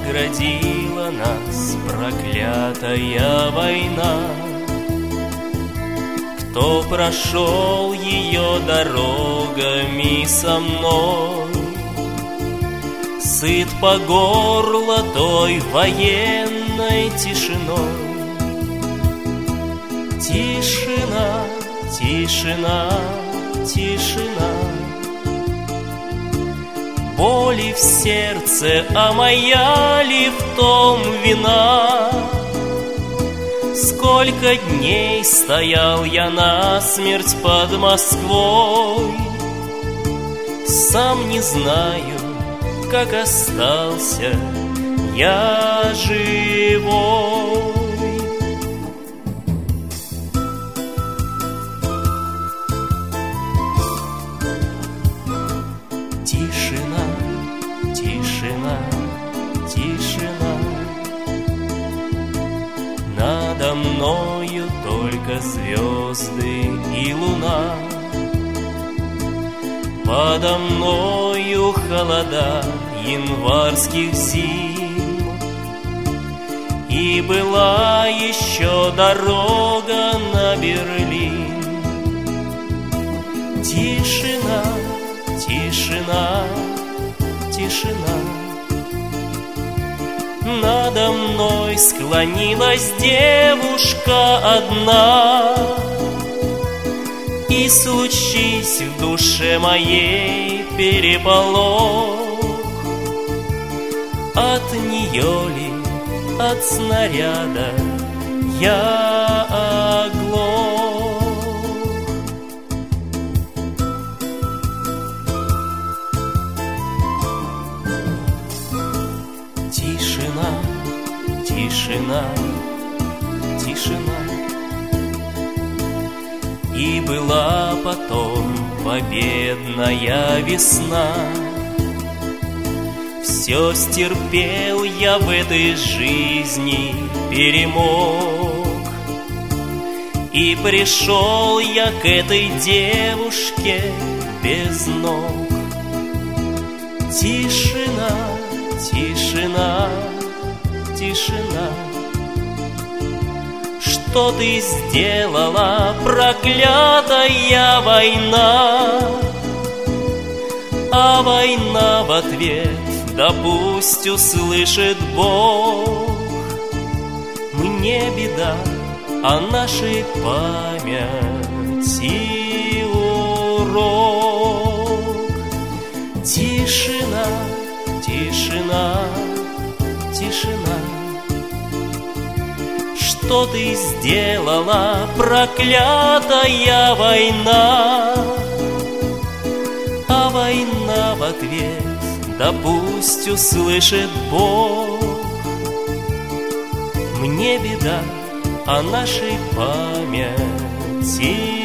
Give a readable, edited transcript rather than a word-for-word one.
оградила нас проклятая война. Кто прошел ее дорогами со мной, сыт по горло той военной тишиной. Тишина, тишина, тишина, боли в сердце, а моя ли в том вина? Сколько дней стоял я насмерть под Москвой, сам не знаю, как остался я живой. Тишина, тишина, тишина, надо мною только звезды и луна. Подо мною холода январских зим, и была еще дорога на Берлин. Тишина, тишина, тишина, надо мной склонилась девушка одна, и случись в душе моей переполох, от нее ли, от снаряда я оглох? Тишина, тишина, тишина, и была потом победная весна. Все стерпел я в этой жизни, перемог, и пришел я к этой девушке без ног. Тишина, тишина, тишина, что ты сделала, проклятая война? А война в ответ: да пусть услышит Бог. Мне беда, а нашей памяти урок. Тишина, тишина, тишина, что ты сделала, проклятая война? А война в ответ: да пусть услышит Бог. Мне беда, а нашей памяти